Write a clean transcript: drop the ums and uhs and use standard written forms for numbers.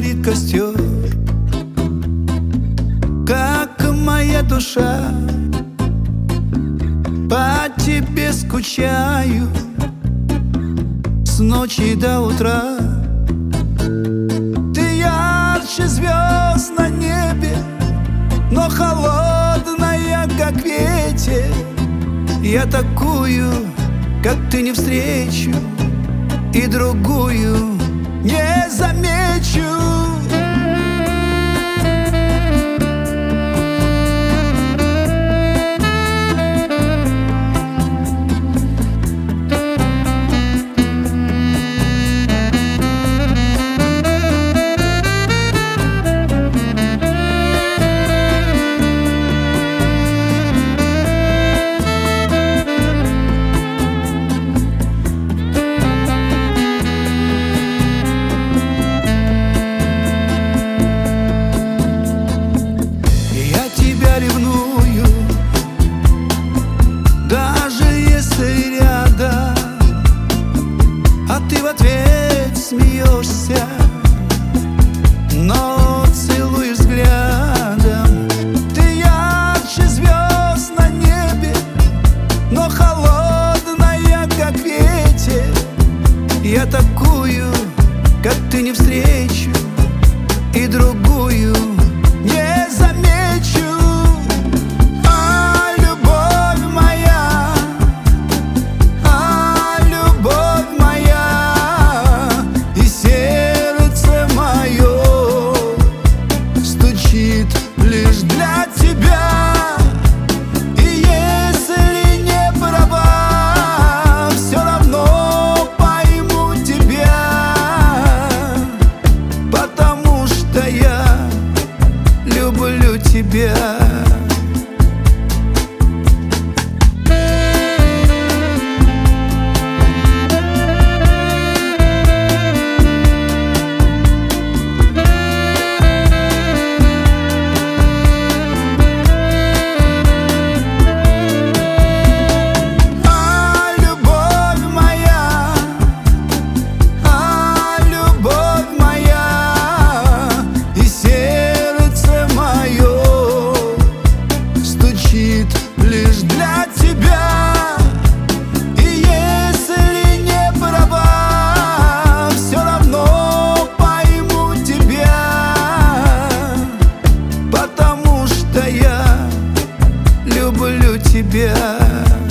горит костер, как моя душа. По тебе скучаю с ночи до утра. Ты ярче звезд на небе, но холодная, как ветер. Я такую, как ты, не встречу, и другую не замечу. Ревную, даже если рядом, а ты в ответ смеешься, но целуешь взглядом. Ты ярче звезд на небе, но холодная, как ветер. Я такую, как ты, не встречу, и другую не замечу. Лишь для тебя. И если не права, все равно пойму тебя, потому что я люблю тебя. Лишь для тебя. И если не права, все равно пойму тебя, потому что я люблю тебя.